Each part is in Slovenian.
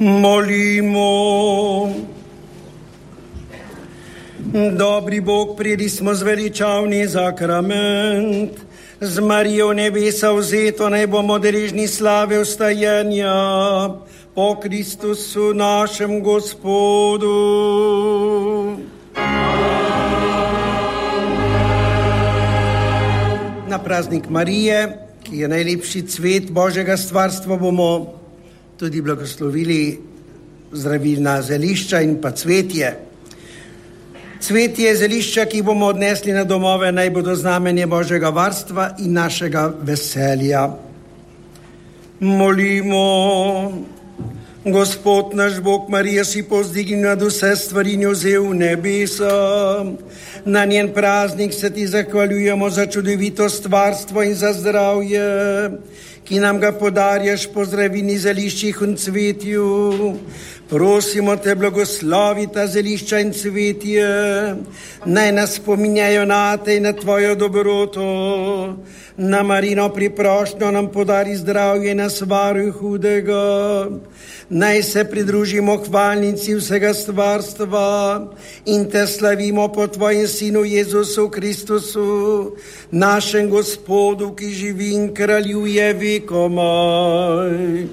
Molimo. Dobri Bog, prijeli smo zveličavni zakrament, z Marijo nebesa vzeto, naj bomo deležni slave vstajenja po Kristusu našem Gospodu. Na praznik Marije, ki je najlepši cvet Božjega stvarstva, bomo tudi blagoslovili zdravilna zelišča in pa cvetje. Cvetje zelišča, ki bomo odnesli na domove, naj bodo znamenje Božjega varstva in našega veselja. Molimo. Gospod naš Bog, Marija si povzdignil nad vse stvari in jo vzel v nebesa. Na njen praznik se ti zahvaljujemo za čudovito stvarstvo in za zdravje, ki nam ga podarjaš po zdravilnih zeliščih in cvetju. Prosimo te, blagoslovi ta zelišča in cvetje, naj nas spominjajo na te in na tvojo dobroto. Na Marino priprošnjo nam podari zdravje in nas varuj hudega. Naj se pridružimo hvalnici vsega stvarstva in te slavimo po tvojem Sinu Jezusu Kristusu, našem Gospodu, ki živi in kraljuje vekomaj.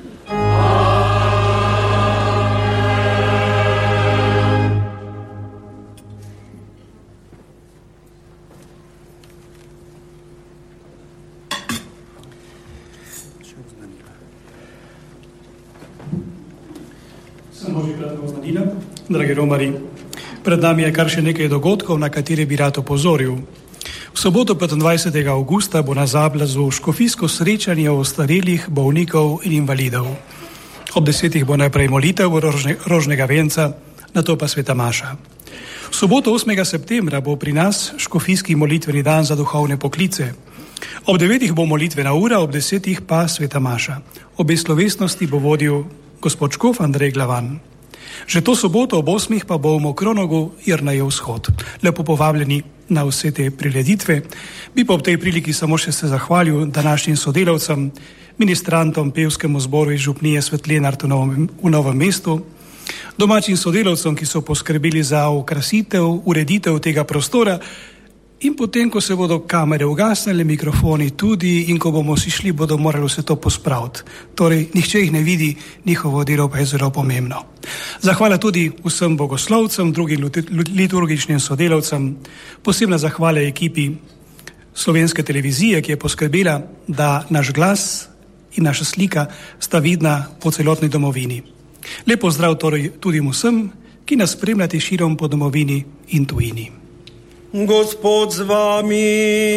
Dragi romari, pred nami je kar še nekaj dogodkov, na katere bi rad opozoril. V soboto 25. augusta bo na Zablazu škofijsko srečanje ostarelih, bolnikov in invalidov. Ob 10. bo najprej molitev rožnega venca, nato pa sveta maša. V soboto 8. septembra bo pri nas škofijski molitveni dan za duhovne poklice. Ob 9. bo molitvena ura, ob 10. pa sveta maša. Obe slovesnosti bo vodil gospod škof Andrej Glavan. Že to soboto ob 8. pa bo v Mokronogu Jernejev vzhod. Lepo povabljeni na vse te prireditve. Bi pa ob tej priliki samo še se zahvalil današnjim sodelavcem, ministrantom, pevskemu zboru iz župnije Svetlenart v Novem mestu, domačim sodelavcem, ki so poskrbeli za okrasitev, ureditev tega prostora. In potem, ko se bodo kamere ugasnile, mikrofoni tudi, in ko bomo si šli, bodo morali vse to pospraviti. Torej, nihče jih ne vidi, njihovo delo pa je zelo pomembno. Zahvala tudi vsem bogoslovcem, drugim liturgičnim sodelavcem, posebna zahvala ekipi Slovenske televizije, ki je poskrbela, da naš glas in naša slika sta vidna po celotni domovini. Lep pozdrav torej tudi vsem, ki nas spremljate širom po domovini in tujini. Gospod z vami.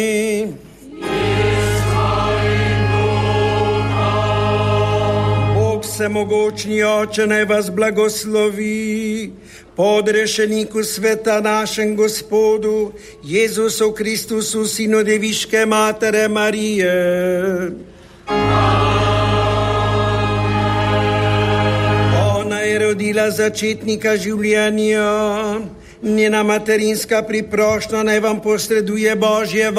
Bog vsemogočni Oče naj vas blagoslovi, po odrešeniku sveta našem Gospodu, Jezusu Kristusu, Sinu Deviške Matere Marije. Ona je rodila začetnika življenja, njena materinska priprošnja naj vam posreduje Božje